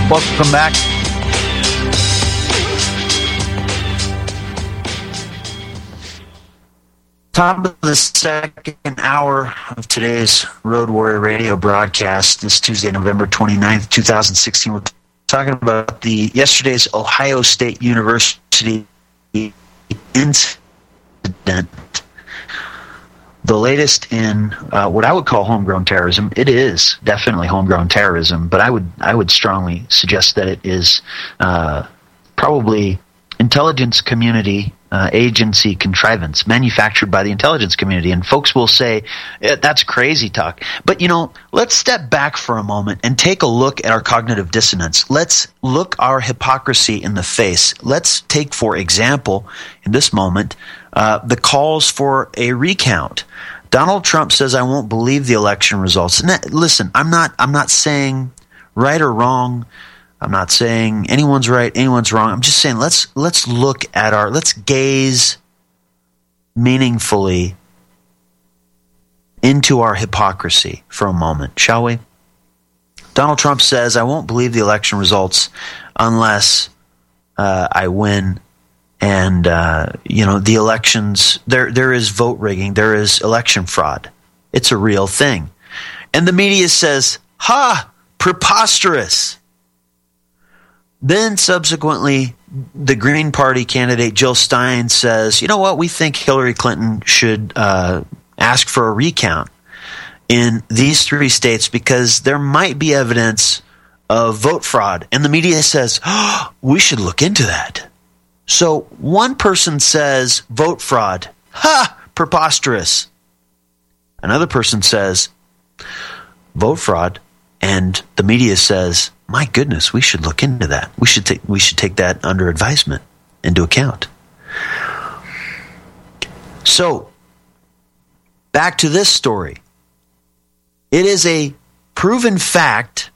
Welcome back. Top of the second hour of today's Road Warrior Radio broadcast this Tuesday, November 29th, 2016. We're talking about the yesterday's Ohio State University incident. The latest in what I would call homegrown terrorism. It is definitely homegrown terrorism, but I would strongly suggest that it is probably intelligence community agency contrivance manufactured by the intelligence community. And folks will say, that's crazy talk. But, let's step back for a moment and take a look at our cognitive dissonance. Let's look our hypocrisy in the face. Let's take, for example, in this moment, the calls for a recount. Donald Trump says, I won't believe the election results. And listen, I'm not saying right or wrong. I'm not saying anyone's right, anyone's wrong. I'm just saying let's gaze meaningfully into our hypocrisy for a moment, shall we? Donald Trump says, I won't believe the election results unless I win. And, the elections, there is vote rigging, there is election fraud. It's a real thing. And the media says, preposterous. Then subsequently, the Green Party candidate Jill Stein says, you know what, we think Hillary Clinton should ask for a recount in these 3 states because there might be evidence of vote fraud. And the media says, we should look into that. So one person says vote fraud, preposterous. Another person says vote fraud, and the media says, my goodness, we should look into that. We should take that under advisement, into account. So, back to this story. It is a proven fact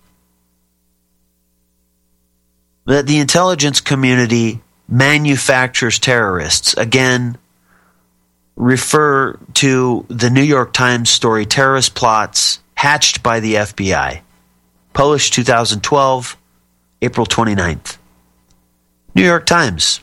that the intelligence community manufactures terrorists. Again, refer to the New York Times story, Terrorist Plots Hatched by the FBI. Published 2012, April 29th. New York Times.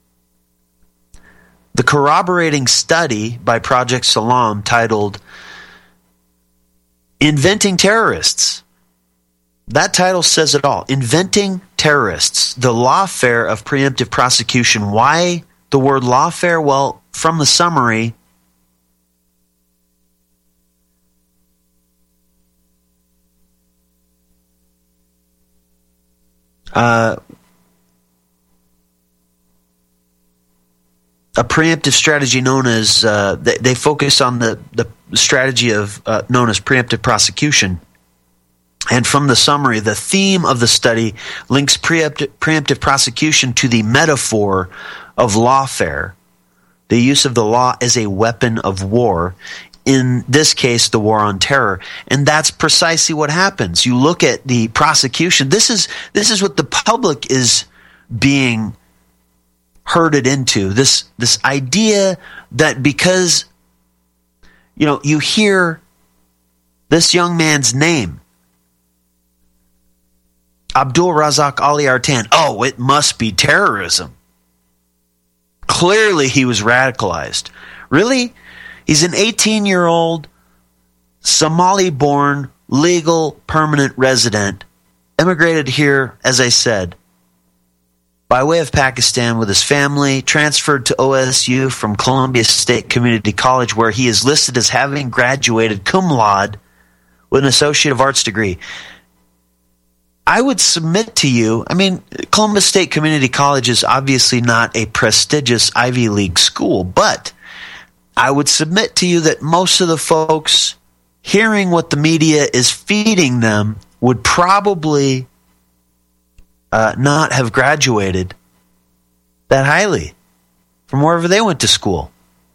The corroborating study by Project Salam titled Inventing Terrorists. That title says it all. Inventing Terrorists. The lawfare of preemptive prosecution. Why the word lawfare? Well, from the summary, a preemptive strategy known as they focus on the strategy of known as preemptive prosecution. And from the summary, the theme of the study links preemptive prosecution to the metaphor of lawfare, the use of the law as a weapon of war. In this case, the war on terror. And that's precisely what happens. You look at the prosecution. This is what the public is being herded into. This idea that because, you hear this young man's name, Abdul Razak Ali Artan, it must be terrorism. Clearly he was radicalized. Really? He's an 18-year-old, Somali-born, legal, permanent resident, immigrated here, as I said, by way of Pakistan with his family, transferred to OSU from Columbia State Community College, where he is listed as having graduated cum laude with an Associate of Arts degree. I would submit to you, Columbia State Community College is obviously not a prestigious Ivy League school, but I would submit to you that most of the folks hearing what the media is feeding them would probably not have graduated that highly from wherever they went to school.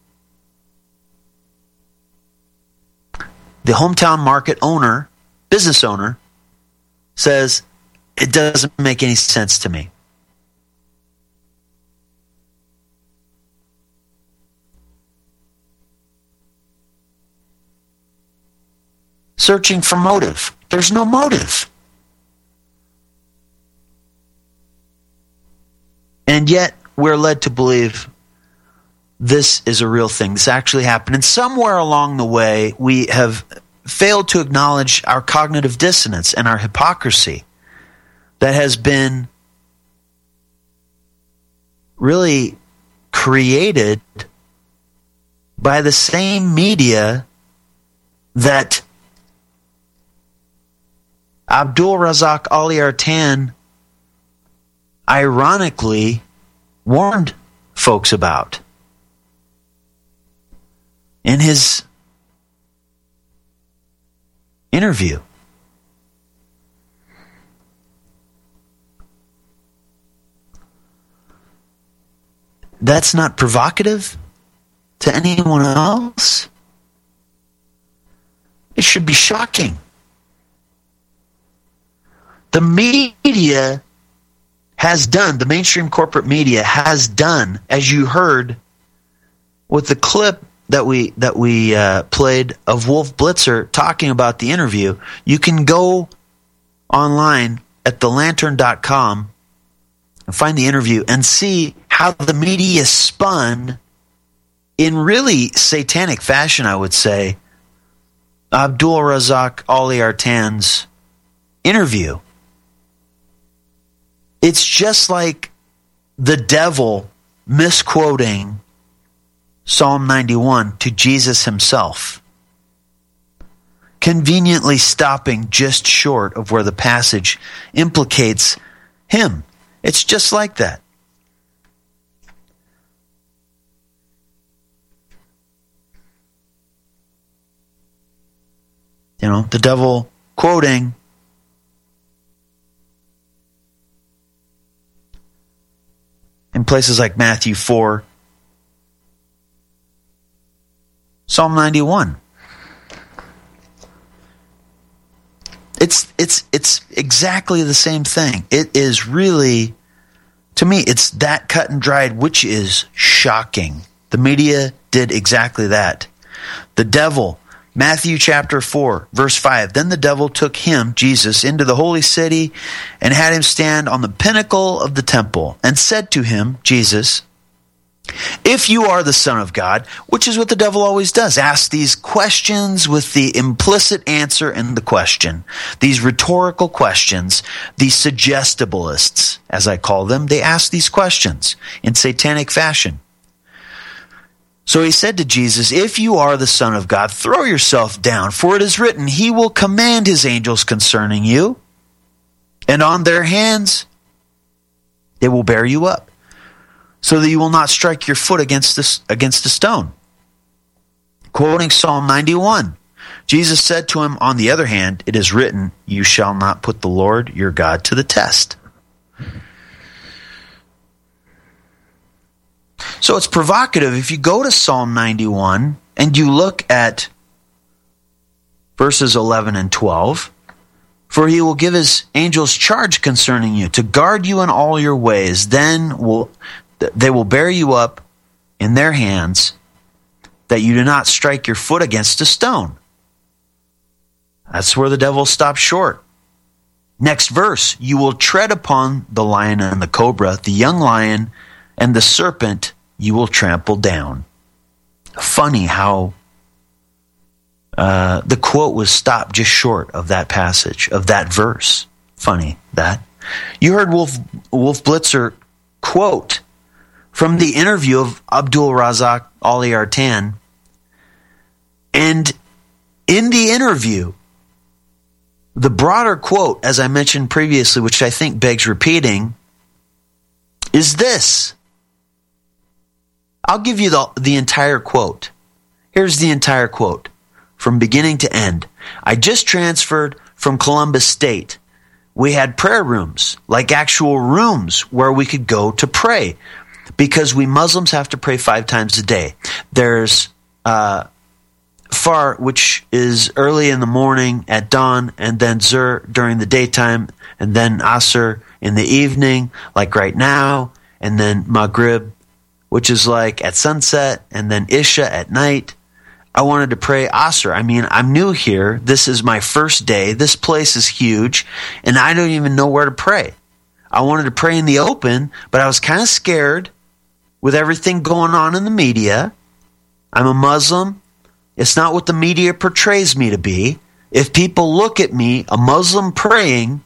The hometown market owner, business owner, says, it doesn't make any sense to me. Searching for motive. There's no motive. And yet we're led to believe this is a real thing. This actually happened. And somewhere along the way, we have failed to acknowledge our cognitive dissonance and our hypocrisy that has been really created by the same media that Abdul Razak Ali Artan ironically warned folks about in his interview. That's not provocative to anyone else. It should be shocking. The media has done, the mainstream corporate media has done, as you heard with the clip that we played of Wolf Blitzer talking about the interview. You can go online at thelantern.com and find the interview and see how the media spun in really satanic fashion, I would say, Abdul Razak Ali Artan's interview. It's just like the devil misquoting Psalm 91 to Jesus himself, conveniently stopping just short of where the passage implicates him. It's just like that. You know, the devil quoting in places like Matthew 4, Psalm 91. It's exactly the same thing. It is really, to me, it's that cut and dried, which is shocking. The media did exactly that. The devil, Matthew chapter 4, verse 5, then the devil took him, Jesus, into the holy city and had him stand on the pinnacle of the temple and said to him, Jesus, if you are the Son of God, which is what the devil always does, ask these questions with the implicit answer in the question. These rhetorical questions, these suggestibilists, as I call them, they ask these questions in satanic fashion. So he said to Jesus, if you are the Son of God, throw yourself down, for it is written, he will command his angels concerning you, and on their hands they will bear you up, so that you will not strike your foot against a stone. Quoting Psalm 91, Jesus said to him, on the other hand, it is written, you shall not put the Lord your God to the test. So it's provocative. If you go to Psalm 91 and you look at verses 11 and 12, for he will give his angels charge concerning you to guard you in all your ways. Then they will bear you up in their hands, that you do not strike your foot against a stone. That's where the devil stops short. Next verse, you will tread upon the lion and the cobra, the young lion and the serpent you will trample down. Funny how the quote was stopped just short of that passage, of that verse. Funny that. You heard Wolf Blitzer quote from the interview of Abdul Razak Ali Artan. And in the interview, the broader quote, as I mentioned previously, which I think begs repeating, is this. I'll give you the entire quote. Here's the entire quote from beginning to end. I just transferred from Columbus State. We had prayer rooms, like actual rooms where we could go to pray, because we Muslims have to pray 5 times a day. There's Far, which is early in the morning at dawn, and then Zur during the daytime, and then Asr in the evening, like right now, and then Maghrib, which is like at sunset, and then Isha at night. I wanted to pray Asr. I mean, I'm new here. This is my first day. This place is huge, and I don't even know where to pray. I wanted to pray in the open, but I was kind of scared with everything going on in the media. I'm a Muslim. It's not what the media portrays me to be. If people look at me, a Muslim praying,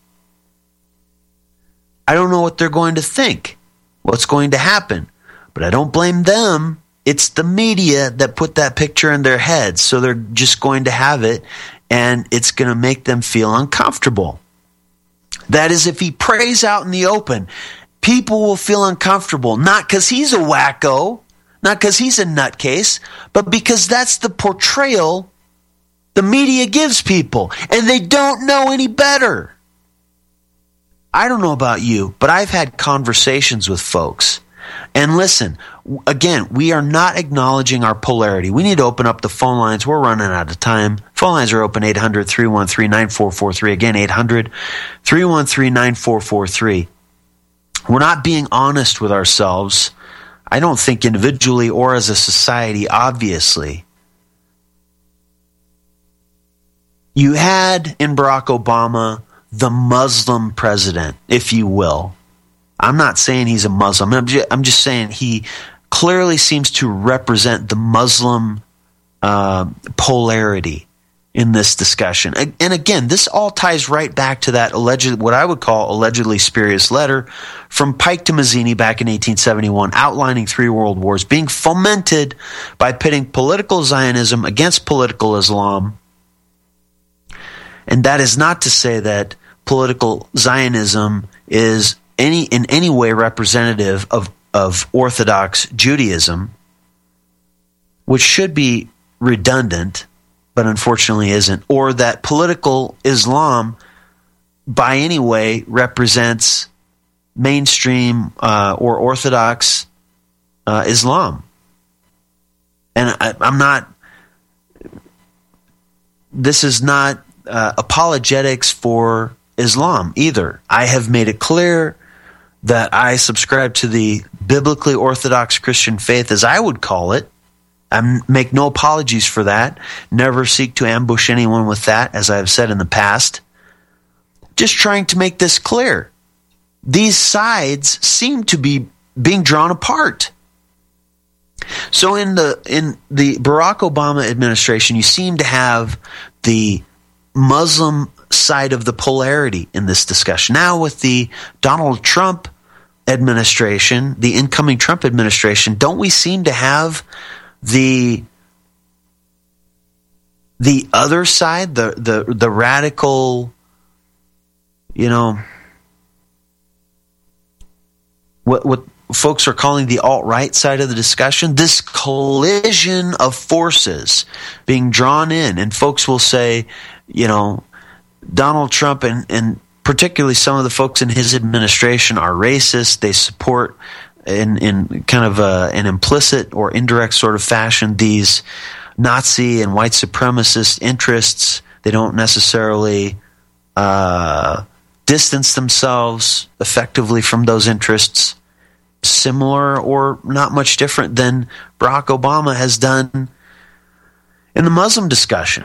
I don't know what they're going to think, what's going to happen. But I don't blame them. It's the media that put that picture in their heads, so they're just going to have it, and it's going to make them feel uncomfortable. That is, if he prays out in the open, people will feel uncomfortable, not because he's a wacko, not because he's a nutcase, but because that's the portrayal the media gives people, and they don't know any better. I don't know about you, but I've had conversations with folks. And listen, again, we are not acknowledging our polarity. We need to open up the phone lines. We're running out of time. Phone lines are open, 800-313-9443. Again, 800-313-9443. We're not being honest with ourselves. I don't think individually or as a society, obviously. You had in Barack Obama the Muslim president, if you will. I'm not saying he's a Muslim. I'm just saying he clearly seems to represent the Muslim polarity in this discussion. And again, this all ties right back to that what I would call allegedly spurious letter from Pike to Mazzini back in 1871, outlining 3 world wars being fomented by pitting political Zionism against political Islam. And that is not to say that political Zionism is in any way representative of Orthodox Judaism, which should be redundant, but unfortunately isn't, or that political Islam by any way represents mainstream or Orthodox Islam. And I'm not, this is not apologetics for Islam either. I have made it clear that I subscribe to the biblically Orthodox Christian faith, as I would call it. I make no apologies for that. Never seek to ambush anyone with that, as I have said in the past. Just trying to make this clear. These sides seem to be being drawn apart. So in the Barack Obama administration, you seem to have the Muslim side of the polarity in this discussion. Now with the Donald Trump administration, the incoming Trump administration, don't we seem to have the other side, the radical, what folks are calling the alt-right side of the discussion, this collision of forces being drawn in, and folks will say, Donald Trump and particularly some of the folks in his administration are racist. They support in kind of an implicit or indirect sort of fashion these Nazi and white supremacist interests. They don't necessarily distance themselves effectively from those interests. Similar or not much different than Barack Obama has done in the Muslim discussion.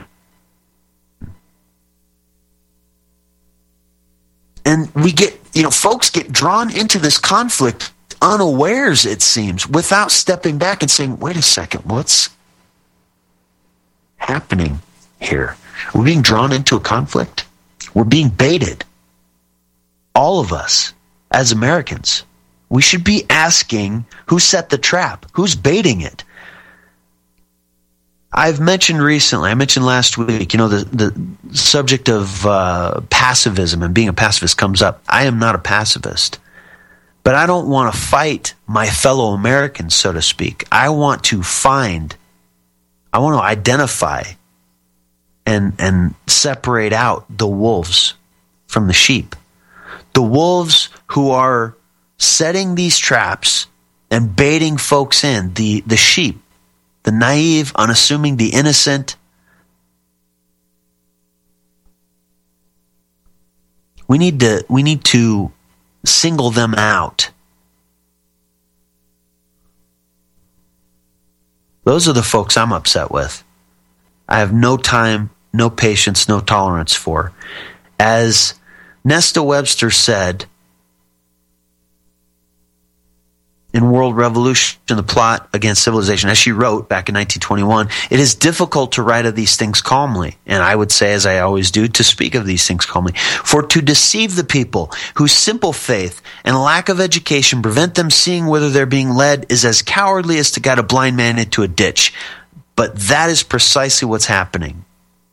And we get, folks get drawn into this conflict unawares, it seems, without stepping back and saying, wait a second, what's happening here? We're being drawn into a conflict. We're being baited. All of us, as Americans, we should be asking who set the trap, who's baiting it. I've mentioned recently, I mentioned last week, the subject of pacivism and being a pacifist comes up. I am not a pacifist, but I don't want to fight my fellow Americans, so to speak. I want to identify and separate out the wolves from the sheep. The wolves who are setting these traps and baiting folks in, the sheep, the naive, unassuming, the innocent. We need to single them out. Those are the folks I'm upset with. I have no time, no patience, no tolerance for. As Nesta Webster said, in World Revolution, the plot against civilization, as she wrote back in 1921, it is difficult to write of these things calmly. And I would say, as I always do, to speak of these things calmly. For to deceive the people whose simple faith and lack of education prevent them seeing whither they're being led is as cowardly as to guide a blind man into a ditch. But that is precisely what's happening.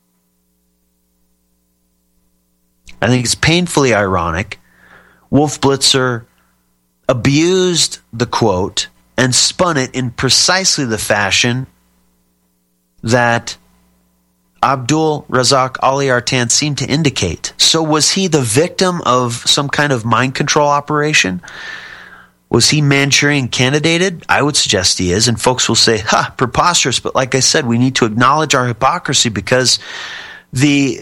I think it's painfully ironic. Wolf Blitzer abused the quote and spun it in precisely the fashion that Abdul Razak Ali Artan seemed to indicate. So was he the victim of some kind of mind control operation? Was he Manchurian candidated? I would suggest he is, and folks will say, preposterous, but like I said, we need to acknowledge our hypocrisy because the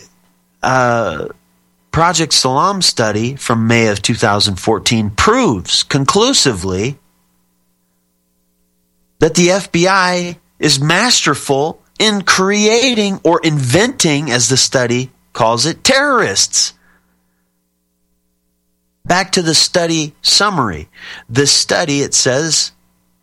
Project Salam study from May of 2014 proves conclusively that the FBI is masterful in creating or inventing, as the study calls it, terrorists. Back to the study summary. This study, it says,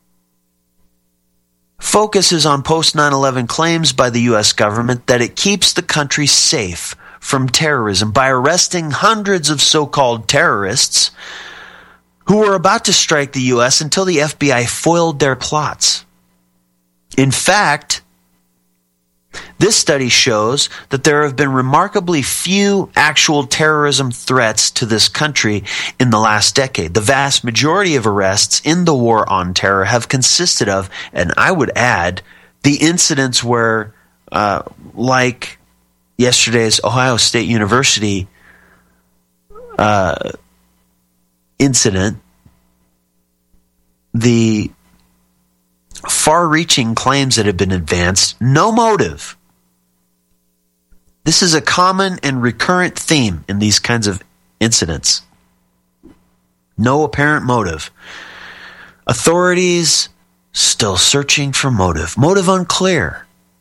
focuses on post 9/11 claims by the U.S. government that it keeps the country safe from terrorism by arresting hundreds of so-called terrorists who were about to strike the U.S. until the FBI foiled their plots. In fact, this study shows that there have been remarkably few actual terrorism threats to this country in the last decade. The vast majority of arrests in the war on terror have consisted of, and I would add, the incidents where, like yesterday's Ohio State University incident, the far-reaching claims that have been advanced, no motive. This is a common and recurrent theme in these kinds of incidents. No apparent motive. Authorities still searching for motive. Motive unclear.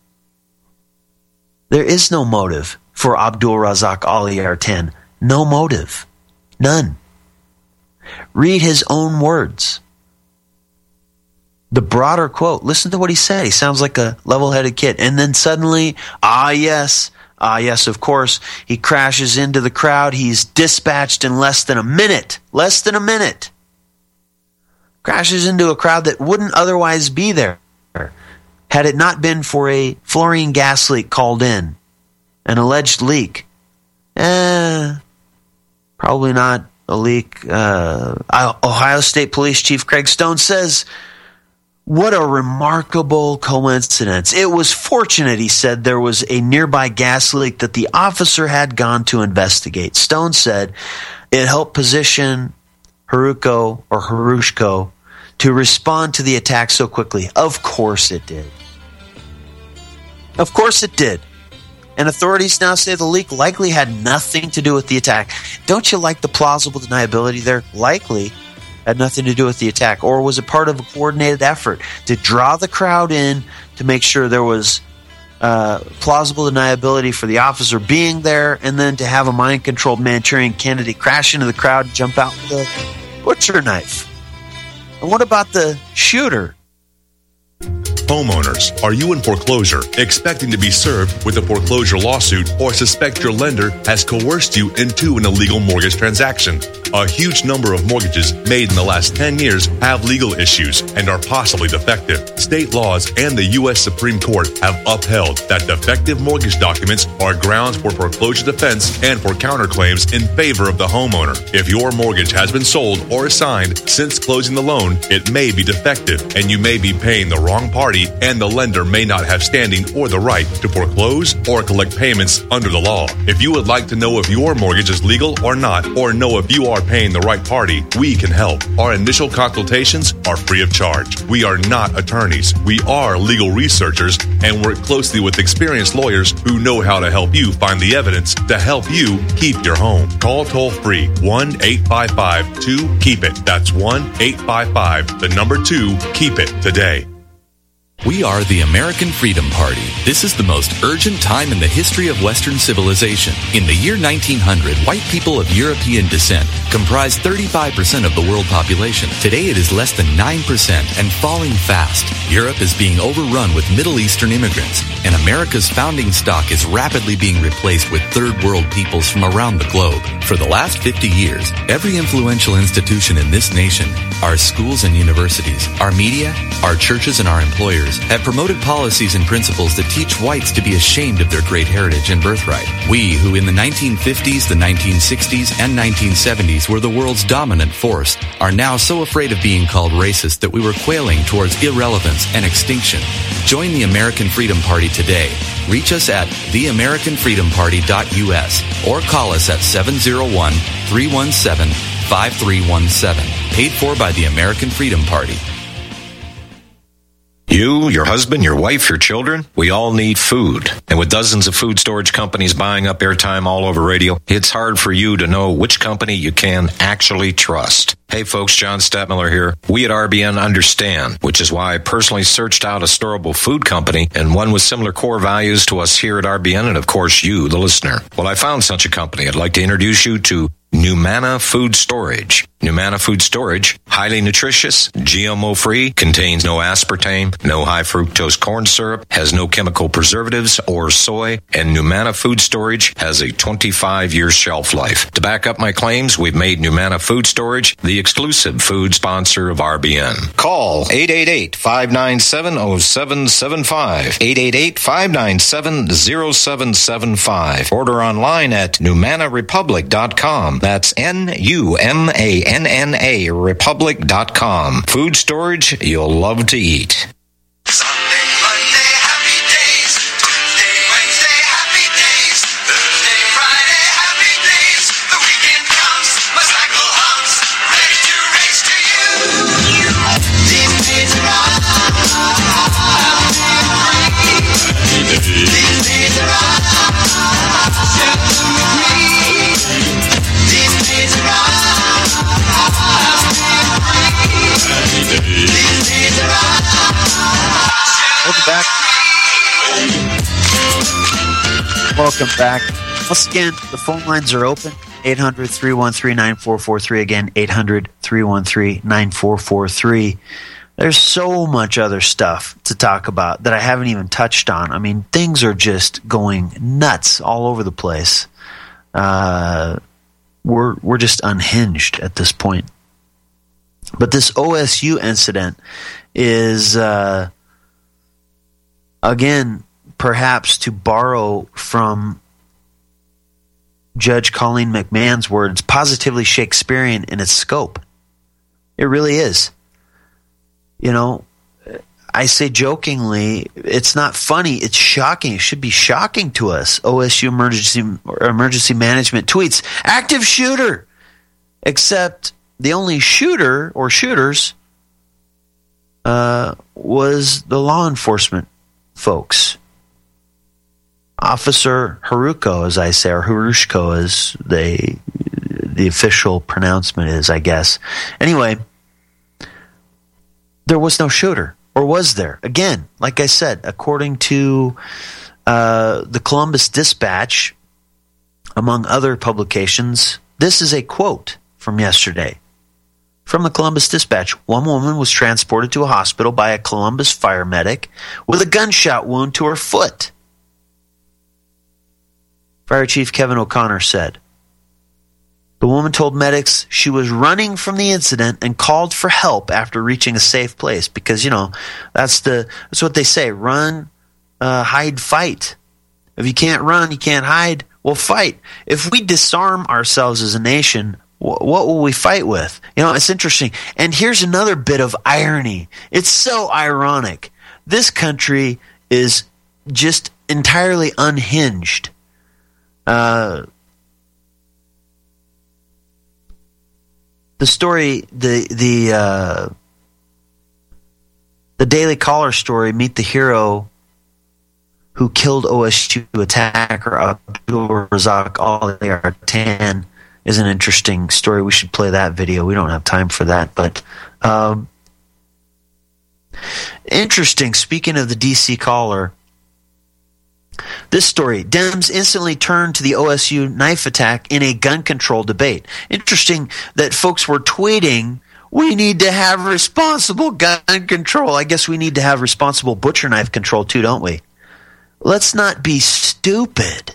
There is no motive for Abdul Razak Ali Artan. No motive. None. Read his own words. The broader quote, listen to what he said. He sounds like a level-headed kid. And then suddenly, yes, of course, he crashes into the crowd. He's dispatched in less than a minute. Crashes into a crowd that wouldn't otherwise be there had it not been for a fluorine gas leak called in. An alleged leak. Probably not a leak. Ohio State Police Chief Craig Stone says, what a remarkable coincidence. It was fortunate, he said, there was a nearby gas leak that the officer had gone to investigate. Stone said it helped position Harushko to respond to the attack so quickly. Of course it did. Of course it did. And authorities now say the leak likely had nothing to do with the attack. Don't you like the plausible deniability there? Likely had nothing to do with the attack. Or was it part of a coordinated effort to draw the crowd in to make sure there was plausible deniability for the officer being there, and then to have a mind-controlled Manchurian candidate crash into the crowd and jump out with a butcher knife? And what about the shooter? Homeowners, are you in foreclosure, expecting to be served with a foreclosure lawsuit, or suspect your lender has coerced you into an illegal mortgage transaction? A huge number of mortgages made in the last 10 years have legal issues and are possibly defective. State laws and the U.S. Supreme Court have upheld that defective mortgage documents are grounds for foreclosure defense and for counterclaims in favor of the homeowner. If your mortgage has been sold or assigned since closing the loan, it may be defective and you may be paying the wrong party, and the lender may not have standing or the right to foreclose or collect payments under the law. If you would like to know if your mortgage is legal or not, or know if you are paying the right party, we can help. Our initial consultations are free of charge. We are not attorneys. We are legal researchers and work closely with experienced lawyers who know how to help you find the evidence to help you keep your home. Call toll-free 1-855-2-KEEP-IT. That's 1-855-2-KEEP-IT today. We are the American Freedom Party. This is the most urgent time in the history of Western civilization. In the year 1900, white people of European descent comprised 35% of the world population. Today it is less than 9% and falling fast. Europe is being overrun with Middle Eastern immigrants, and America's founding stock is rapidly being replaced with third world peoples from around the globe. For the last 50 years, every influential institution in this nation, our schools and universities, our media, our churches, and our employers have promoted policies and principles that teach whites to be ashamed of their great heritage and birthright. We, who in the 1950s, the 1960s, and 1970s were the world's dominant force, are now so afraid of being called racist that we were quailing towards irrelevance and extinction. Join the American Freedom Party today. Reach us at theamericanfreedomparty.us or call us at 701-317-5317. Paid for by the American Freedom Party. You, your husband, your wife, your children, we all need food. And with dozens of food storage companies buying up airtime all over radio, it's hard for you to know which company you can actually trust. Hey folks, John Stadtmiller here. We at RBN understand, which is why I personally searched out a storable food company and one with similar core values to us here at RBN and of course you, the listener. Well, I found such a company. I'd like to introduce you to Numana Food Storage. Numana Food Storage, highly nutritious, GMO-free, contains no aspartame, no high fructose corn syrup, has no chemical preservatives or soy, and Numana Food Storage has a 25-year shelf life. To back up my claims, we've made Numana Food Storage the exclusive food sponsor of RBN. Call 888-597-0775, 888-597-0775. Order online at NumanaRepublic.com. That's NUMANNA Republic.com. Food storage you'll love to eat. Sunday, Monday, happy days. Tuesday, Wednesday, happy days. Thursday, Friday, happy days. The weekend comes, my cycle hums, ready to race to you. These days are These days are Welcome back. Once again, the phone lines are open. 800-313-9443. Again, 800-313-9443. There's so much other stuff to talk about that I haven't even touched on. I mean, things are just going nuts all over the place. We're just unhinged at this point. But this OSU incident is, again, perhaps to borrow from Judge Colleen McMahon's words, positively Shakespearean in its scope. It really is. You know, I say jokingly, it's not funny, it's shocking. It should be shocking to us. OSU emergency management tweets, active shooter, except the only shooter or shooters was the law enforcement folks. Officer Haruko, as I say, or Harushko as the official pronouncement is, I guess. Anyway, there was no shooter, or was there? Again, like I said, according to the Columbus Dispatch, among other publications, this is a quote from yesterday. From the Columbus Dispatch, one woman was transported to a hospital by a Columbus fire medic with a gunshot wound to her foot. Fire Chief Kevin O'Connor said, the woman told medics she was running from the incident and called for help after reaching a safe place because, you know, that's what they say, run, hide, fight. If you can't run, you can't hide, well, fight. If we disarm ourselves as a nation, what will we fight with? You know, it's interesting. And here's another bit of irony. It's so ironic. This country is just entirely unhinged. The story, the Daily Caller story, Meet the Hero who killed OSU attacker Abdul Razak Ali Artan, is an interesting story. We should play that video. We don't have time for that, but Interesting. Speaking of the D.C. caller, this story, Dems instantly turned to the OSU knife attack in a gun control debate. Interesting that folks were tweeting, we need to have responsible gun control. I guess we need to have responsible butcher knife control too, don't we? Let's not be stupid.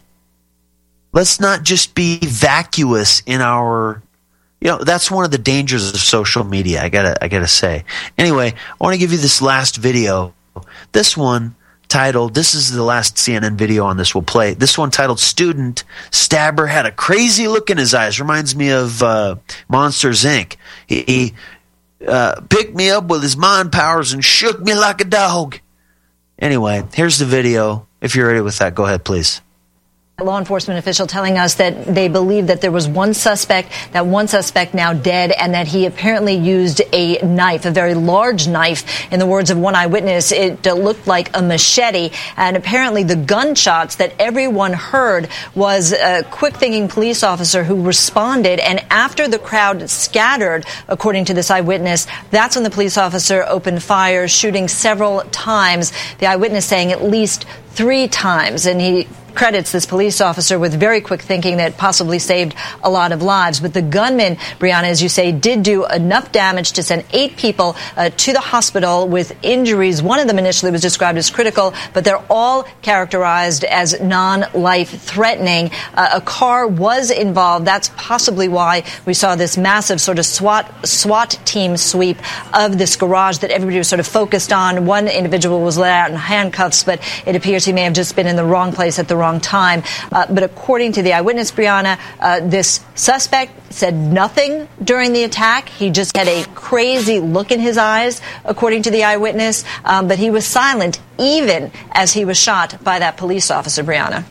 Let's not just be vacuous in our, that's one of the dangers of social media, I gotta say. Anyway, I want to give you this last video. This one titled, this is the last CNN video on this we'll play. This one titled, Student Stabber Had a Crazy Look in His Eyes. Reminds me of Monsters, Inc. He picked me up with his mind powers and shook me like a dog. Anyway, here's the video. If you're ready with that, go ahead, please. Law enforcement official telling us that they believe that there was one suspect now dead, and that he apparently used a knife, a very large knife. In the words of one eyewitness, it looked like a machete. And apparently the gunshots that everyone heard was a quick-thinking police officer who responded. And after the crowd scattered, according to this eyewitness, that's when the police officer opened fire, shooting several times. The eyewitness saying at least 3 times. And he credits this police officer with very quick thinking that possibly saved a lot of lives. But the gunman, Brianna, as you say, did do enough damage to send 8 people to the hospital with injuries. One of them initially was described as critical, but they're all characterized as non-life threatening. A car was involved. That's possibly why we saw this massive sort of SWAT team sweep of this garage that everybody was sort of focused on. One individual was let out in handcuffs, but it appears he may have just been in the wrong place at the wrong time. But according to the eyewitness, Brianna, this suspect said nothing during the attack. He just had a crazy look in his eyes, according to the eyewitness. But he was silent even as he was shot by that police officer, Brianna.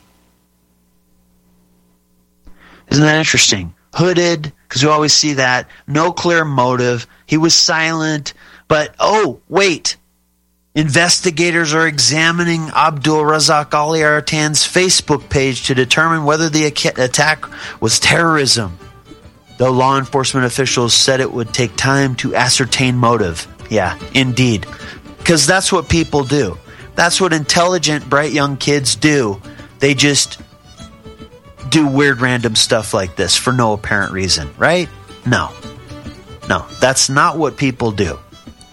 Isn't that interesting? Hooded, because we always see that. No clear motive. He was silent. But, oh, wait. Investigators are examining Abdul Razak Ali Artan's Facebook page to determine whether the attack was terrorism. Though law enforcement officials said it would take time to ascertain motive. Yeah, indeed. Because that's what people do. That's what intelligent, bright young kids do. They just do weird random stuff like this for no apparent reason, right? No, that's not what people do.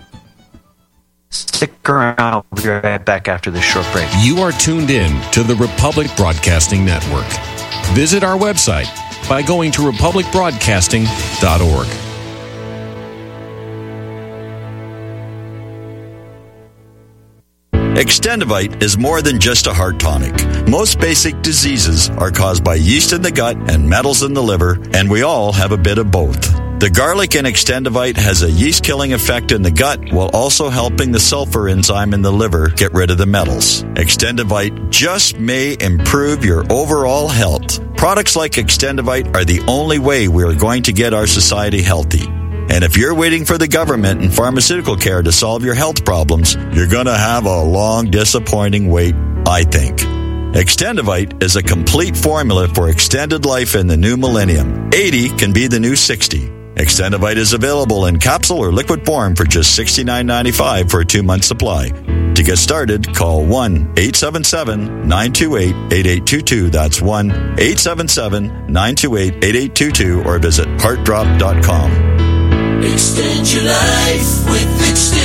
Stick around. We'll be right back after this short break. You are tuned in to the Republic Broadcasting Network. Visit our website by going to republicbroadcasting.org. Extendivite is more than just a heart tonic. Most basic diseases are caused by yeast in the gut and metals in the liver, and we all have a bit of both. The garlic in Extendivite has a yeast-killing effect in the gut while also helping the sulfur enzyme in the liver get rid of the metals. Extendivite just may improve your overall health. Products like Extendivite are the only way we are going to get our society healthy. And if you're waiting for the government and pharmaceutical care to solve your health problems, you're going to have a long, disappointing wait, I think. Extendivite is a complete formula for extended life in the new millennium. 80 can be the new 60. Extendivite is available in capsule or liquid form for just $69.95 for a 2-month supply. To get started, call 1-877-928-8822. That's 1-877-928-8822 or visit heartdrop.com. Extend your life with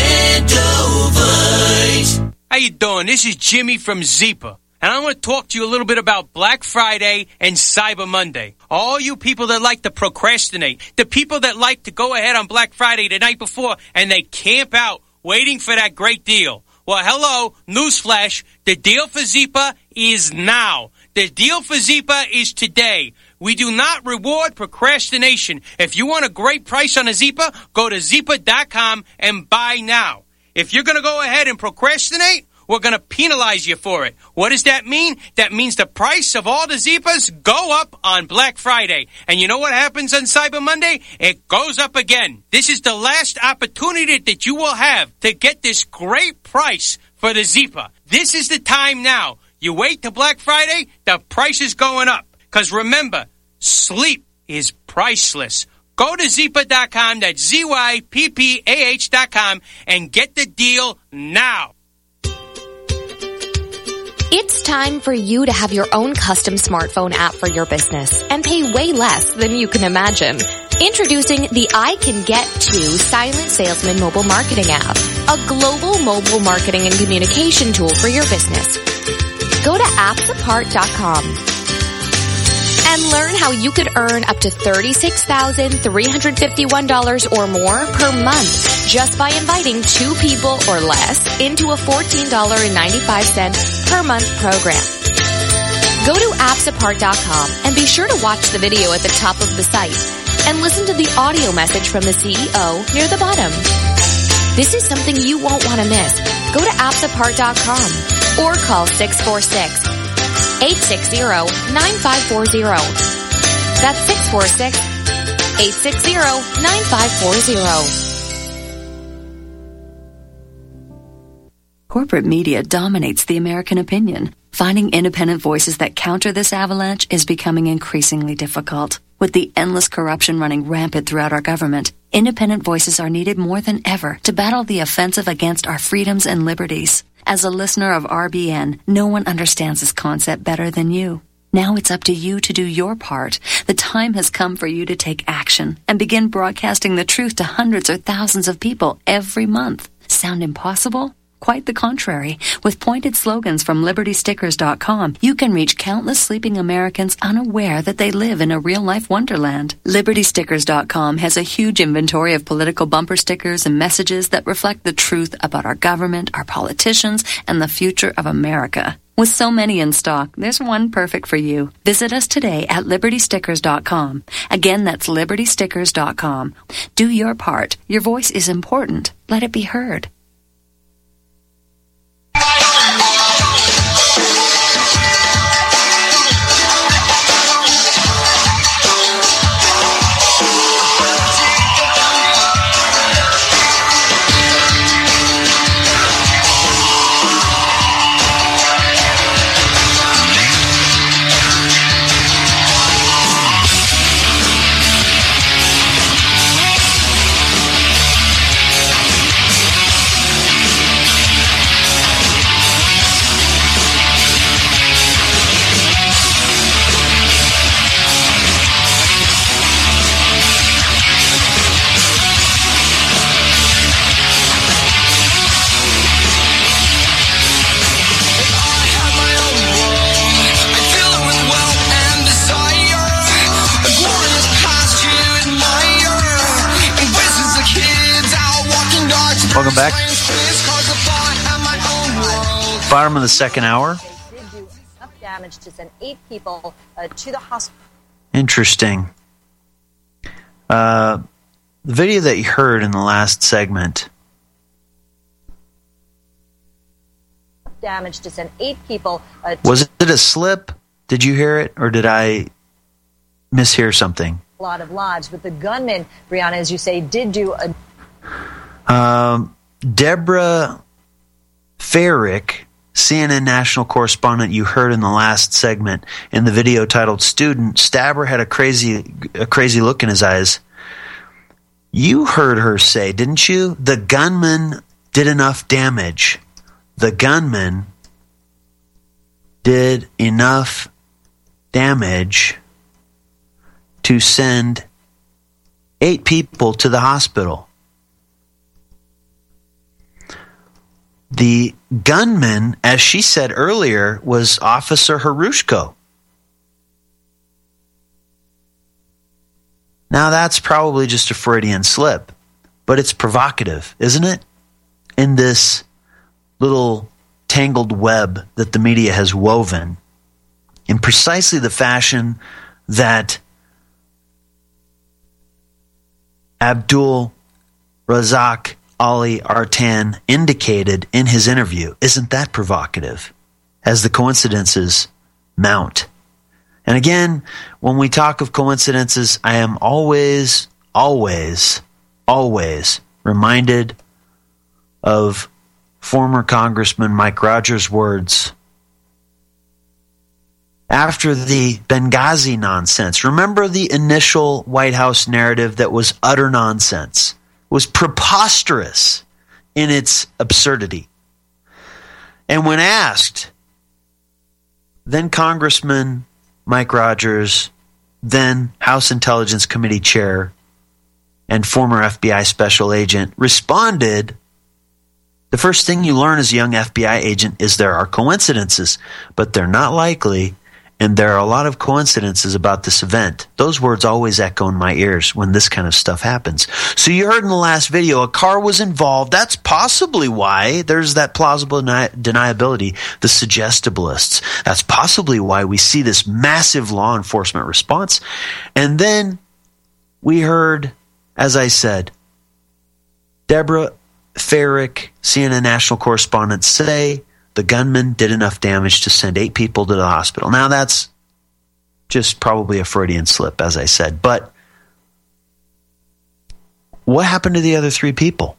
Extendivite. How you doing? This is Jimmy from Zeepa. And I want to talk to you a little bit about Black Friday and Cyber Monday. All you people that like to procrastinate, the people that like to go ahead on Black Friday the night before and they camp out waiting for that great deal. Well, hello, newsflash, the deal for Zeepa is now. The deal for Zeepa is today. We do not reward procrastination. If you want a great price on a Zeepa, go to Zeepa.com and buy now. If you're going to go ahead and procrastinate, we're going to penalize you for it. What does that mean? That means the price of all the Zeepas go up on Black Friday. And you know what happens on Cyber Monday? It goes up again. This is the last opportunity that you will have to get this great price for the Zeepa. This is the time now. You wait till Black Friday, the price is going up. Because remember, sleep is priceless. Go to Zyppah.com, that's ZYPPAH.com, and get the deal now. It's time for you to have your own custom smartphone app for your business and pay way less than you can imagine. Introducing the I Can Get To Silent Salesman mobile marketing app, a global mobile marketing and communication tool for your business. Go to appsapart.com and learn how you could earn up to $36,351 or more per month just by inviting 2 people or less into a $14.95 per month program. Go to appsapart.com and be sure to watch the video at the top of the site and listen to the audio message from the CEO near the bottom. This is something you won't want to miss. Go to appsapart.com or call 646-860-9540. That's 646-860-9540. Corporate media dominates the American opinion. Finding independent voices that counter this avalanche is becoming increasingly difficult. With the endless corruption running rampant throughout our government, independent voices are needed more than ever to battle the offensive against our freedoms and liberties. As a listener of RBN, no one understands this concept better than you. Now it's up to you to do your part. The time has come for you to take action and begin broadcasting the truth to hundreds or thousands of people every month. Sound impossible? Quite the contrary. With pointed slogans from LibertyStickers.com, you can reach countless sleeping Americans unaware that they live in a real-life wonderland. LibertyStickers.com has a huge inventory of political bumper stickers and messages that reflect the truth about our government, our politicians, and the future of America. With so many in stock, there's one perfect for you. Visit us today at LibertyStickers.com. Again, that's LibertyStickers.com. Do your part. Your voice is important. Let it be heard. Welcome back. Bottom of the second hour. They did do enough damage to send 8 people to the hospital. Interesting. The video that you heard in the last segment. Damage to send 8 people. Was it a slip? Did you hear it, or did I mishear something? A lot of lives, but the gunman, Brianna, as you say, did do a. Deborah Farrick, CNN national correspondent you heard in the last segment in the video titled "Student," Stabber had a crazy look in his eyes. You heard her say, didn't you? The gunman did enough damage. The gunman did enough damage to send 8 people to the hospital. The gunman, as she said earlier, was Officer Harushko. Now that's probably just a Freudian slip, but it's provocative, isn't it? In this little tangled web that the media has woven in precisely the fashion that Abdul Razak Ali Artan indicated in his interview. Isn't that provocative? As the coincidences mount. And again, when we talk of coincidences, I am always reminded of former Congressman Mike Rogers' words after the Benghazi nonsense. Remember the initial White House narrative that was utter nonsense, was preposterous in its absurdity. And when asked, then Congressman Mike Rogers, then House Intelligence Committee chair and former FBI special agent, responded, the first thing you learn as a young FBI agent is there are coincidences, but they're not likely, and there are a lot of coincidences about this event. Those words always echo in my ears when this kind of stuff happens. So you heard in the last video, a car was involved. That's possibly why there's that plausible deniability, the suggestibilists. That's possibly why we see this massive law enforcement response. And then we heard, as I said, Deborah Farrick, CNN national correspondent, say the gunman did enough damage to send 8 people to the hospital. Now, that's just probably a Freudian slip, as I said. But what happened to the other 3 people?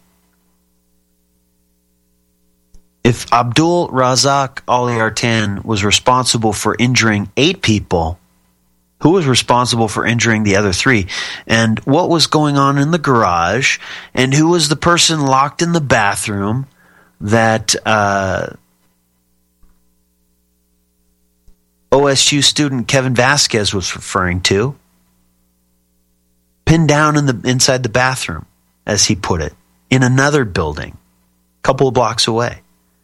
If Abdul Razak Ali Artan was responsible for injuring 8 people, who was responsible for injuring the other 3? And what was going on in the garage? And who was the person locked in the bathroom that OSU student Kevin Vasquez was referring to, pinned down inside the bathroom, as he put it, in another building, a couple of blocks away?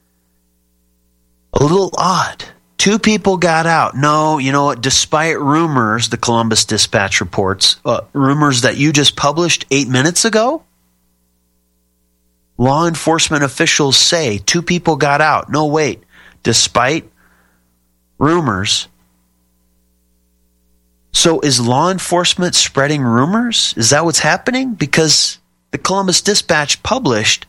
A little odd. 2 people got out. No, you know what? Despite rumors, the Columbus Dispatch reports, rumors that you just published 8 minutes ago, law enforcement officials say 2 people got out. No, wait. Despite rumors. So is law enforcement spreading rumors? Is that what's happening? Because the Columbus Dispatch published,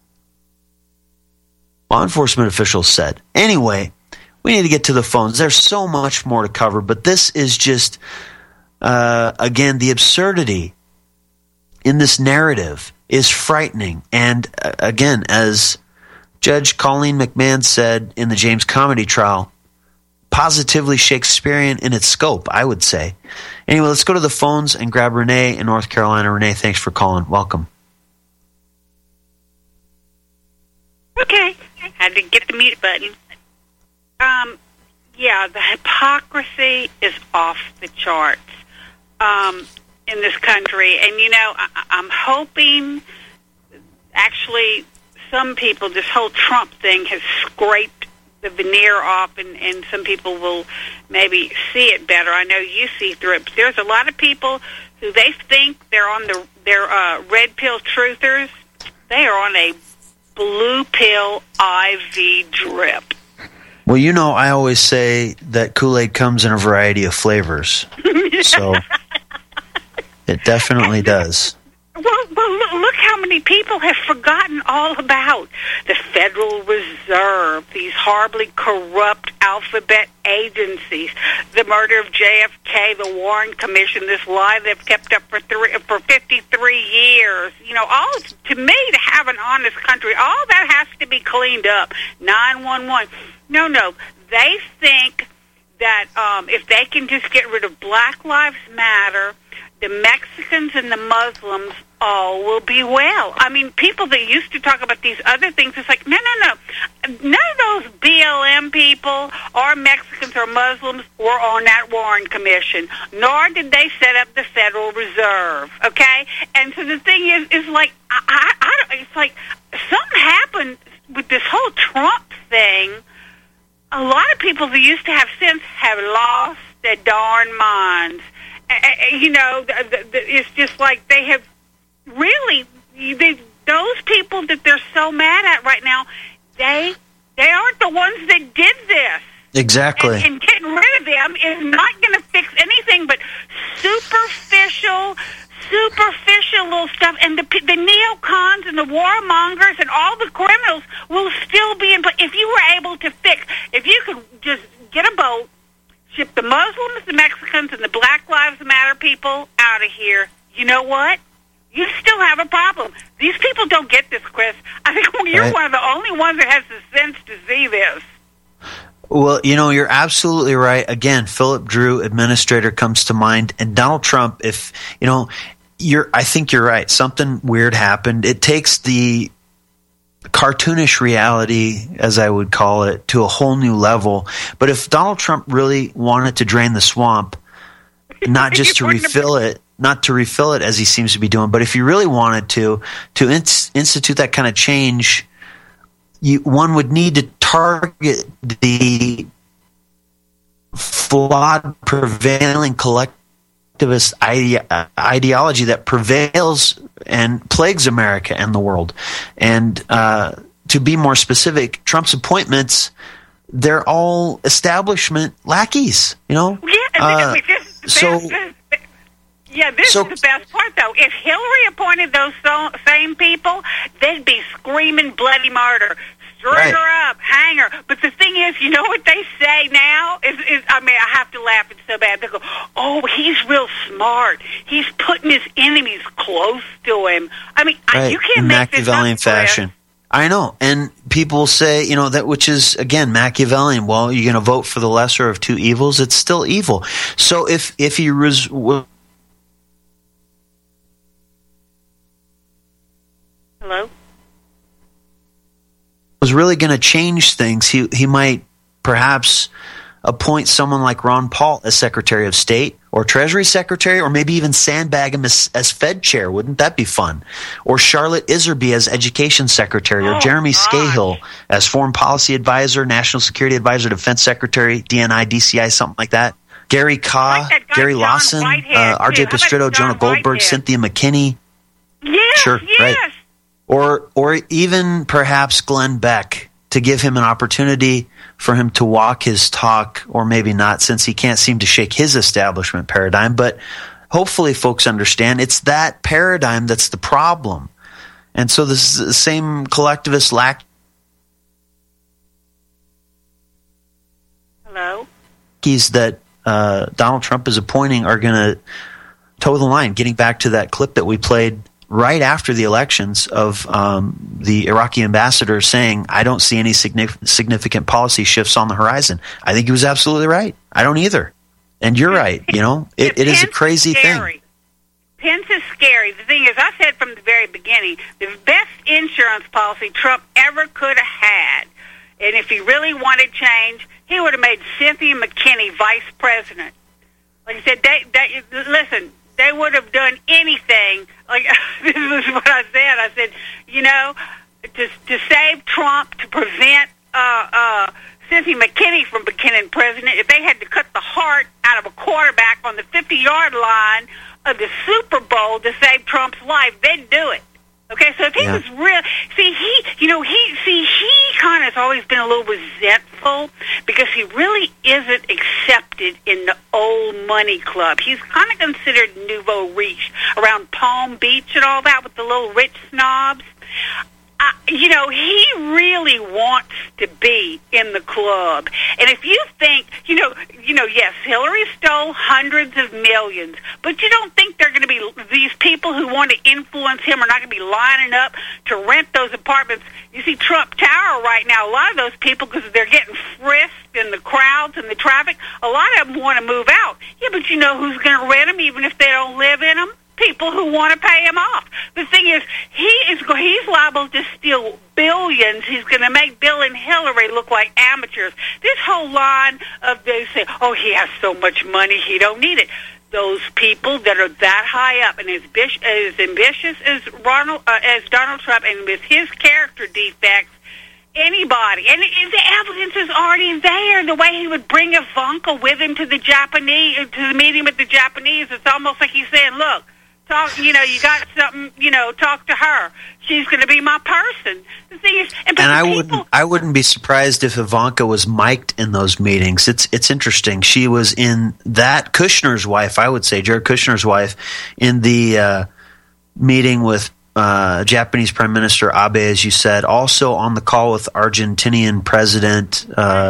law enforcement officials said. Anyway, we need to get to the phones. There's so much more to cover, but this is just, again, the absurdity in this narrative is frightening. And again, as Judge Colleen McMahon said in the James Comedy trial, positively Shakespearean in its scope, I would say. Anyway, let's go to the phones and grab Renee in North Carolina. Renee, thanks for calling. Welcome. Okay. Had to get the mute button. Yeah, the hypocrisy is off the charts in this country. And, you know, I'm hoping, actually, some people, this whole Trump thing has scraped the veneer off, and some people will maybe see it better. I know you see through it, but there's a lot of people who they think they're on their red pill truthers. They are on a blue pill IV drip. Well, you know, I always say that Kool-Aid comes in a variety of flavors. So it definitely does. Well, look how many people have forgotten all about the Federal Reserve, these horribly corrupt alphabet agencies, the murder of JFK, the Warren Commission, this lie they've kept up for 53 years. You know, all to me, to have an honest country, all that has to be cleaned up. 911. No. They think that if they can just get rid of Black Lives Matter, the Mexicans and the Muslims all will be well. I mean, people that used to talk about these other things, it's like, no. None of those BLM people or Mexicans or Muslims were on that Warren Commission, nor did they set up the Federal Reserve, okay? And so the thing is like, I don't, it's like something happened with this whole Trump thing. A lot of people that used to have sense have lost their darn minds. You know, it's just like they have really, those people that they're so mad at right now, they aren't the ones that did this. Exactly. And getting rid of them is not going to fix anything but superficial little stuff. And the neocons and the warmongers and all the criminals will still be in place. If you were able to if you could just get a boat, ship the Muslims, the Mexicans, and the Black Lives Matter people out of here, you know what? You still have a problem. These people don't get this, Chris. I think you're one of the only ones that has the sense to see this. Well, you're absolutely right. Again, Philip Drew, administrator, comes to mind, and Donald Trump. If I think you're right. Something weird happened. It takes the cartoonish reality, as I would call it, to a whole new level. But if Donald Trump really wanted to drain the swamp, not just to refill it, not to refill it as he seems to be doing, but if he really wanted to institute that kind of change, one would need to target the flawed prevailing collectivist ideology that prevails and plagues America and the world. And to be more specific, Trump's appointments, they're all establishment lackeys, Yeah, this is the best part, though. If Hillary appointed those same people, they'd be screaming bloody murder. String her up, hang her. But the thing is, you know what they say now? I have to laugh. It's so bad. They go, oh, he's real smart. He's putting his enemies close to him. You can't in make Machiavellian this up, fashion. I know. And people say, that which is, again, Machiavellian. Well, you're going to vote for the lesser of two evils. It's still evil. So if he was... Hello? was really going to change things, he might perhaps appoint someone like Ron Paul as Secretary of State or Treasury Secretary, or maybe even sandbag him as Fed Chair. Wouldn't that be fun? Or Charlotte Iserby as Education Secretary, or Jeremy Scahill as Foreign Policy Advisor, National Security Advisor, Defense Secretary, DNI, DCI, something like that. Gary Kah, Gary Lawson, R.J. Pastrito, Jonah Goldberg, Cynthia McKinney. Yes, sure, yes. right. Or even perhaps Glenn Beck, to give him an opportunity for him to walk his talk, or maybe not, since he can't seem to shake his establishment paradigm. But hopefully folks understand it's that paradigm that's the problem. And so this is the same collectivist lackeys that Donald Trump is appointing are going to toe the line, getting back to that clip that we played right after the elections of the Iraqi ambassador saying, I don't see any significant policy shifts on the horizon. I think he was absolutely right. I don't either. And you're right. It is a crazy thing. Pence is scary. The thing is, I said from the very beginning, the best insurance policy Trump ever could have had, and if he really wanted change, he would have made Cynthia McKinney vice president. Like I said, listen, they would have done anything. Like, this is what I said. I said, to save Trump, to prevent Cynthia McKinney from becoming president, if they had to cut the heart out of a quarterback on the 50-yard line of the Super Bowl to save Trump's life, they'd do it. Okay, so if he was real, he kind of has always been a little resentful because he really isn't accepted in the old money club. He's kind of considered nouveau riche around Palm Beach and all that with the little rich snobs. He really wants to be in the club. And if you think, yes, Hillary stole hundreds of millions, but you don't think they're going to be, these people who want to influence him are not going to be lining up to rent those apartments. You see Trump Tower right now, a lot of those people, because they're getting frisked in the crowds and the traffic, a lot of them want to move out. Yeah, but you know who's going to rent them even if they don't live in them? People who want to pay him off. The thing is, he's liable to steal billions. He's going to make Bill and Hillary look like amateurs. This whole line of they say, oh, he has so much money, he don't need it. Those people that are that high up and as ambitious as Donald Trump, and with his character defects, anybody, and the evidence is already there. The way he would bring Ivanka with him to the meeting with the Japanese, it's almost like he's saying, look, talk, you got something, talk to her. She's going to be my person. The thing is, I wouldn't be surprised if Ivanka was mic'd in those meetings. It's interesting. She was in that Kushner's wife, I would say, Jared Kushner's wife, in the meeting with Japanese Prime Minister Abe, as you said, also on the call with Argentinian President,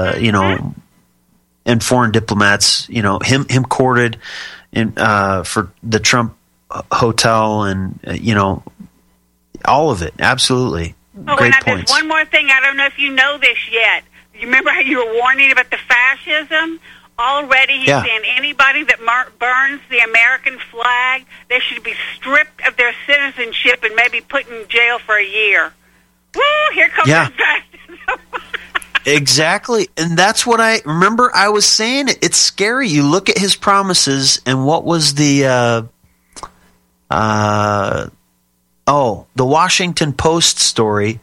and foreign diplomats, him courted for the Trump hotel, and all of it. Absolutely. Oh, Great and points. there's one more thing. I don't know if you know this yet. You remember how you were warning about the fascism? Already he's saying anybody that burns the American flag, they should be stripped of their citizenship and maybe put in jail for a year. Woo, here comes the fascism. Exactly. And that's what I remember I was saying. It's scary. You look at his promises, and what was the the Washington Post story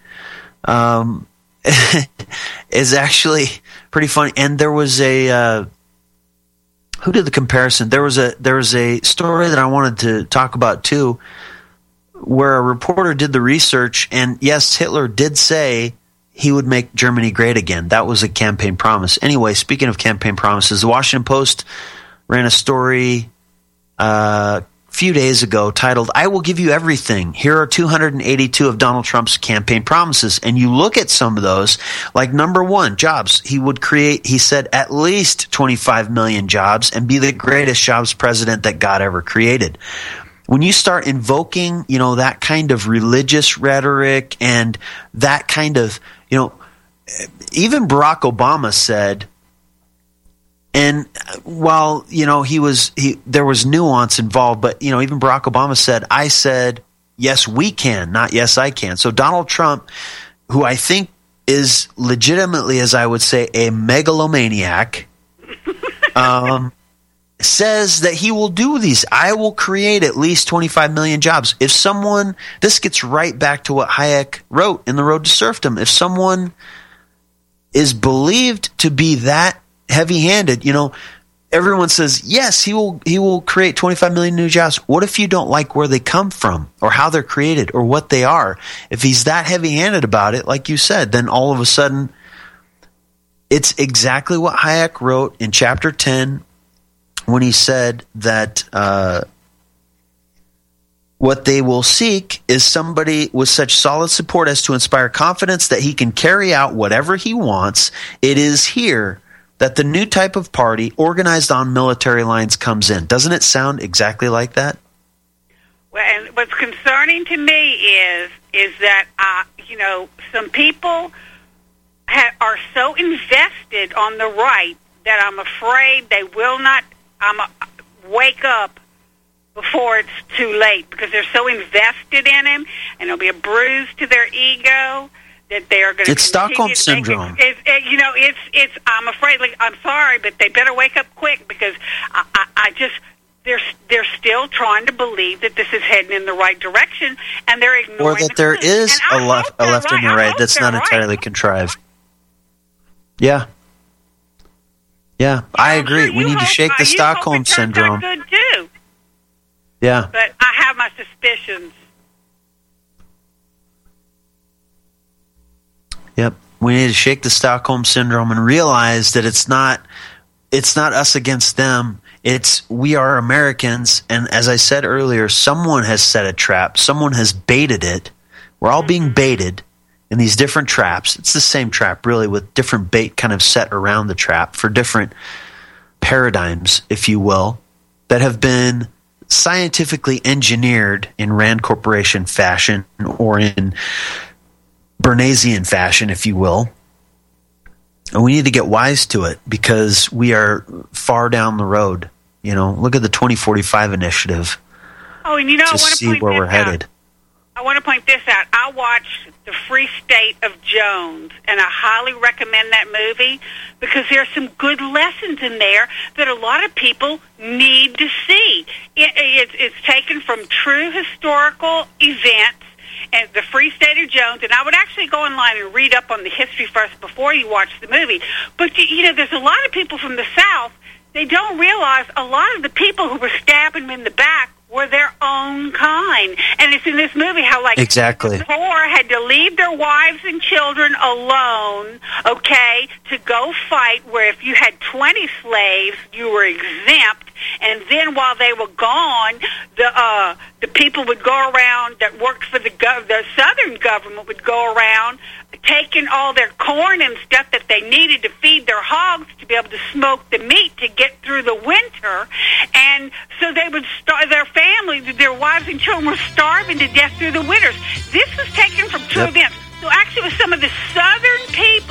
is actually pretty funny. And there was a who did the comparison? There was a story that I wanted to talk about too, where a reporter did the research, and yes, Hitler did say he would make Germany great again. That was a campaign promise. Anyway, speaking of campaign promises, the Washington Post ran a story few days ago titled, "I will give you everything. Here are 282 of Donald Trump's campaign promises." And you look at some of those, like number one, jobs. He would create, he said, at least 25 million jobs and be the greatest jobs president that God ever created. When you start invoking, that kind of religious rhetoric and that kind of, even Barack Obama said, and while, there was nuance involved, but, even Barack Obama said, I said, yes, we can, not yes, I can. So Donald Trump, who I think is legitimately, as I would say, a megalomaniac, says that he will do these. I will create at least 25 million jobs. If someone, this gets right back to what Hayek wrote in The Road to Serfdom. If someone is believed to be that heavy-handed, everyone says, yes, he will create 25 million new jobs. What if you don't like where they come from or how they're created or what they are? If he's that heavy-handed about it, like you said, then all of a sudden it's exactly what Hayek wrote in chapter 10 when he said that what they will seek is somebody with such solid support as to inspire confidence that he can carry out whatever he wants. It is here that the new type of party organized on military lines comes in. Doesn't it sound exactly like that? Well, and what's concerning to me is that, some people are so invested on the right that I'm afraid they will not wake up before it's too late, because they're so invested in him, and it'll be a bruise to their ego that they are going to. It's Stockholm syndrome. It's. I'm afraid. I'm sorry, but they better wake up quick, because they're still trying to believe that this is heading in the right direction, and they're ignoring. Or that there is a left and a right that's not entirely contrived. Yeah. Yeah, I agree. We need to shake the Stockholm syndrome. Good too. Yeah. But I have my suspicions. Yep. We need to shake the Stockholm syndrome and realize that it's not us against them. We are Americans, and as I said earlier, someone has set a trap. Someone has baited it. We're all being baited in these different traps. It's the same trap, really, with different bait kind of set around the trap for different paradigms, if you will, that have been scientifically engineered in Rand Corporation fashion or in Bernaysian fashion, if you will. And we need to get wise to it, because we are far down the road. Look at the 2045 initiative. Oh, and to see where we're headed. I want to point this out. I watched The Free State of Jones, and I highly recommend that movie, because there's some good lessons in there that a lot of people need to see. It's taken from true historical events, and The Free State of Jones, and I would actually go online and read up on the history first before you watch the movie. But, there's a lot of people from the South, they don't realize a lot of the people who were stabbing them in the back were their own kind. And it's in this movie how, exactly, the poor had to leave their wives and children alone, to go fight, where if you had 20 slaves, you were exempt. And then while they were gone, the people would go around that worked for the Southern government would go around taking all their corn and stuff that they needed to feed their hogs to be able to smoke the meat to get through the winter. And so they would their families, their wives and children were starving to death through the winters. This was taken from true events. So actually it was some of the Southern people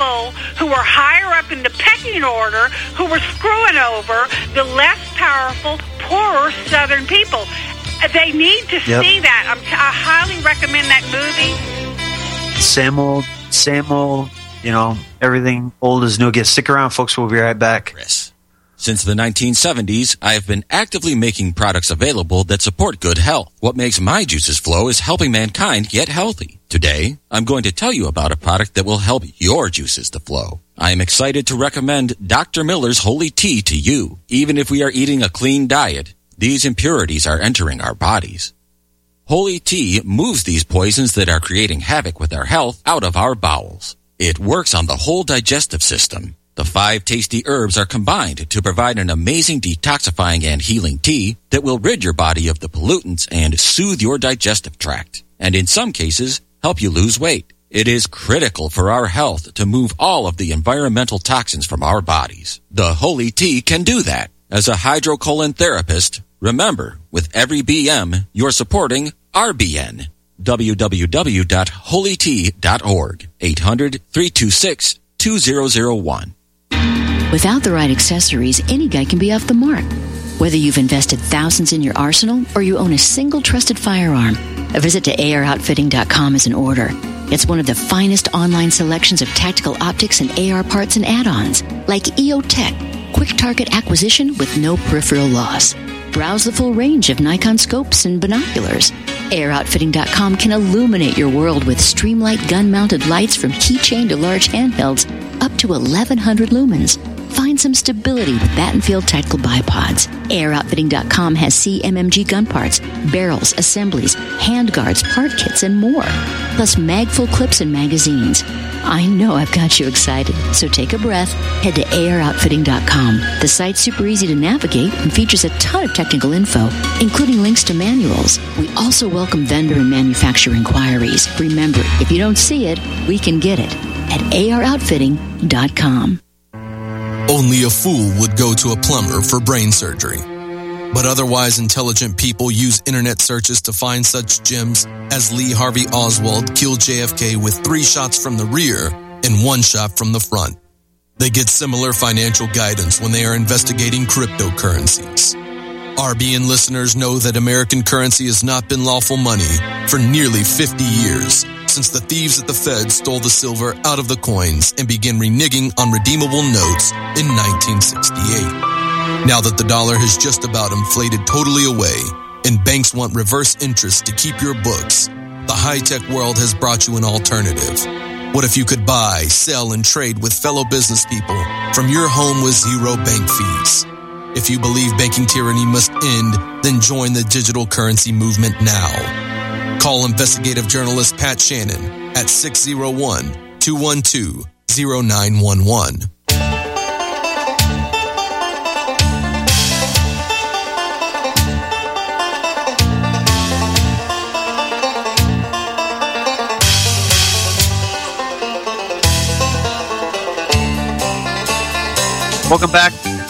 people who are higher up in the pecking order who were screwing over the less powerful, poorer Southern people. They need to see that. I highly recommend that movie. Same old, everything old is new again. Stick around, folks. We'll be right back. Chris. Since the 1970s, I have been actively making products available that support good health. What makes my juices flow is helping mankind get healthy. Today, I'm going to tell you about a product that will help your juices to flow. I am excited to recommend Dr. Miller's Holy Tea to you. Even if we are eating a clean diet, these impurities are entering our bodies. Holy Tea moves these poisons that are creating havoc with our health out of our bowels. It works on the whole digestive system. The 5 tasty herbs are combined to provide an amazing detoxifying and healing tea that will rid your body of the pollutants and soothe your digestive tract, and in some cases, help you lose weight. It is critical for our health to move all of the environmental toxins from our bodies. The Holy Tea can do that. As a hydrocolon therapist, remember, with every BM, you're supporting RBN. www.holytea.org. 800-326-2001. Without the right accessories, any guy can be off the mark. Whether you've invested thousands in your arsenal or you own a single trusted firearm, a visit to AROutfitting.com is in order. It's one of the finest online selections of tactical optics and AR parts and add-ons, like EOTech, quick target acquisition with no peripheral loss. Browse the full range of Nikon scopes and binoculars. AROutfitting.com can illuminate your world with Streamlight gun-mounted lights from keychain to large handhelds up to 1,100 lumens. Find some stability with Battenfield Tactical Bipods. AirOutfitting.com has CMMG gun parts, barrels, assemblies, handguards, part kits, and more. Plus mag-full clips and magazines. I know I've got you excited, so take a breath. Head to AirOutfitting.com. The site's super easy to navigate and features a ton of technical info, including links to manuals. We also welcome vendor and manufacturer inquiries. Remember, if you don't see it, we can get it at AROutfitting.com. Only a fool would go to a plumber for brain surgery. But otherwise intelligent people use internet searches to find such gems as Lee Harvey Oswald killed JFK with 3 shots from the rear and 1 shot from the front. They get similar financial guidance when they are investigating cryptocurrencies. RBN listeners know that American currency has not been lawful money for nearly 50 years, since the thieves at the Fed stole the silver out of the coins and began reneging on redeemable notes in 1968. Now that the dollar has just about inflated totally away and banks want reverse interest to keep your books, the high-tech world has brought you an alternative. What if you could buy, sell, and trade with fellow business people from your home with zero bank fees? If you believe banking tyranny must end, then join the digital currency movement now. Call investigative journalist Pat Shannon at 601-212-0911. Welcome back.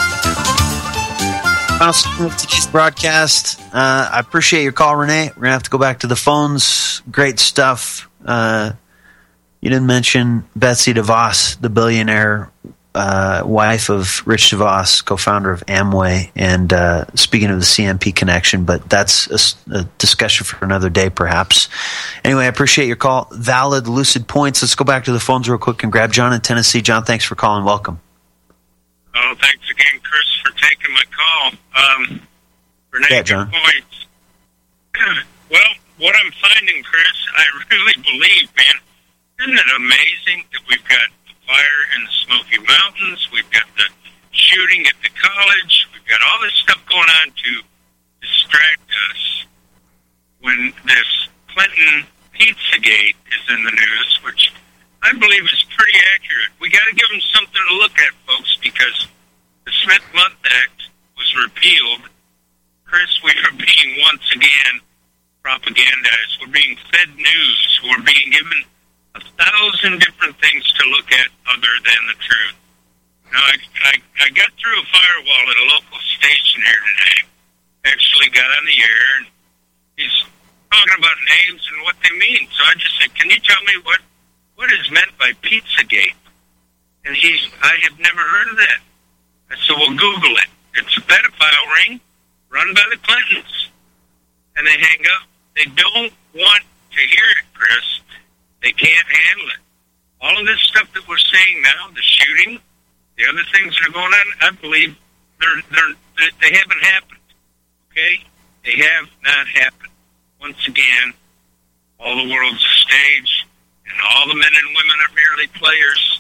Final segment of today's broadcast. I appreciate your call, Renee. We're going to have to go back to the phones. Great stuff. You didn't mention Betsy DeVos, the billionaire wife of Rich DeVos, co-founder of Amway, and speaking of the CMP connection, but that's a discussion for another day, perhaps. Anyway, I appreciate your call. Valid, lucid points. Let's go back to the phones real quick and grab John in Tennessee. John, thanks for calling. Welcome. Oh, thanks again, Chris, for taking my call. Renee, yeah, John. Points. Well, what I'm finding, Chris, I really believe, man, isn't it amazing that we've got the fire in the Smoky Mountains, we've got the shooting at the college, we've got all this stuff going on to distract us when this Clinton Pizzagate is in the news, which I believe is pretty accurate. We got to give them something to look at, folks, because the Smith-Mundt Act was repealed. Chris, we are being once again propagandized. We're being fed news. We're being given 1,000 different things to look at other than the truth. Now, I got through a firewall at a local station here today. Actually got on the air, and he's talking about names and what they mean. So I just said, can you tell me what is meant by Pizzagate? And I have never heard of that. I said, well, Google it. It's a pedophile ring run by the Clintons. And they hang up. They don't want to hear it, Chris. They can't handle it. All of this stuff that we're seeing now, the shooting, the other things that are going on, I believe they haven't happened. Okay? They have not happened. Once again, all the world's a stage, and all the men and women are merely players.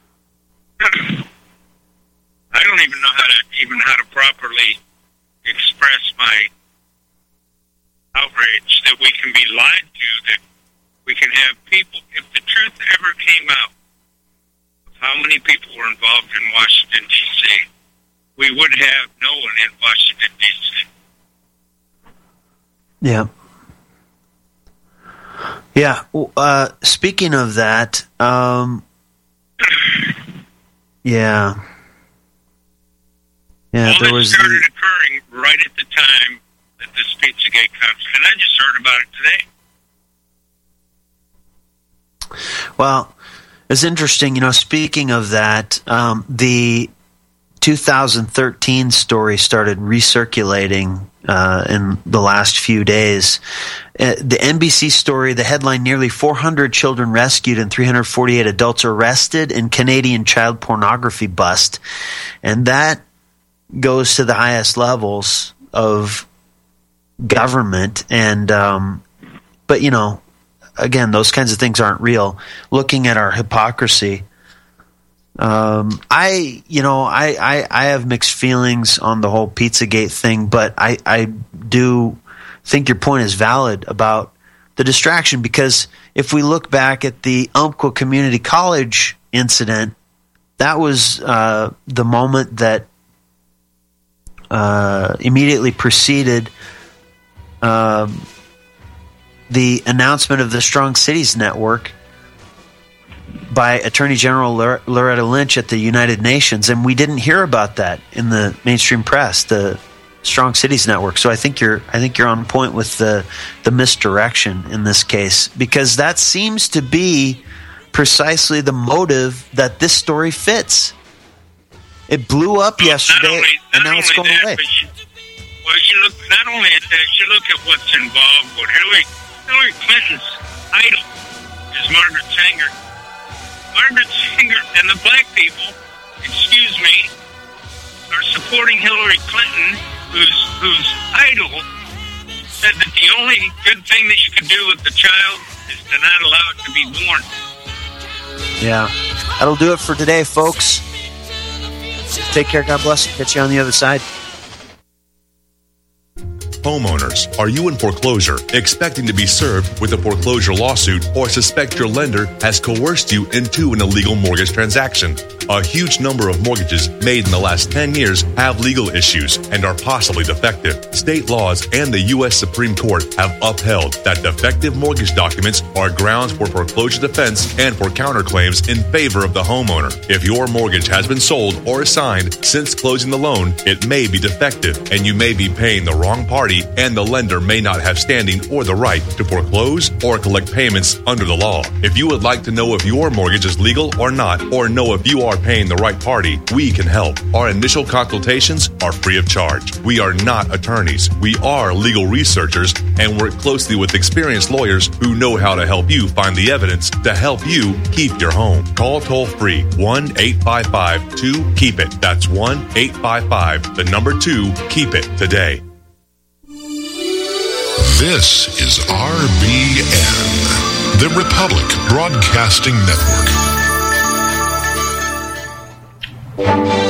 I don't even know how to properly express my outrage that we can be lied to, that we can have people, if the truth ever came out of how many people were involved in Washington, D.C., we would have no one in Washington, D.C. Yeah. Yeah. Speaking of that, yeah. Yeah, all there that was started occurring right at the time that this Pizzagate comes, and I just heard about it today. Well, it's interesting, speaking of that, the 2013 story started recirculating in the last few days. The NBC story, the headline, nearly 400 children rescued and 348 adults arrested in Canadian child pornography bust. And that goes to the highest levels of government. And, but again, those kinds of things aren't real. Looking at our hypocrisy, I have mixed feelings on the whole Pizzagate thing, but I do think your point is valid about the distraction, because if we look back at the Umpqua Community College incident, that was the moment that immediately preceded the announcement of the Strong Cities Network by Attorney General Loretta Lynch at the United Nations, and we didn't hear about that in the mainstream press, the Strong Cities Network. So I think you're on point with the misdirection in this case, because that seems to be precisely the motive that this story fits. It blew up yesterday, and now it's going away. You look not only at that, you look at what's involved with Hillary Clinton's idol is Margaret Sanger. Margaret Sanger and the black people, are supporting Hillary Clinton, whose idol said that the only good thing that you can do with the child is to not allow it to be born. Yeah. That'll do it for today, folks. Take care. God bless. Catch you on the other side. Homeowners, are you in foreclosure, expecting to be served with a foreclosure lawsuit, or suspect your lender has coerced you into an illegal mortgage transaction? A huge number of mortgages made in the last 10 years have legal issues and are possibly defective. State laws and the U.S. Supreme Court have upheld that defective mortgage documents are grounds for foreclosure defense and for counterclaims in favor of the homeowner. If your mortgage has been sold or assigned since closing the loan, it may be defective, and you may be paying the wrong party, and the lender may not have standing or the right to foreclose or collect payments under the law. If you would like to know if your mortgage is legal or not, or know if you are paying the right party, we can help. Our initial consultations are free of charge. We are not attorneys. We are legal researchers and work closely with experienced lawyers who know how to help you find the evidence to help you keep your home. Call toll-free 1-855-2-KEEP-IT. That's 1-855-2-KEEP-IT today. This is RBN, the Republic Broadcasting Network.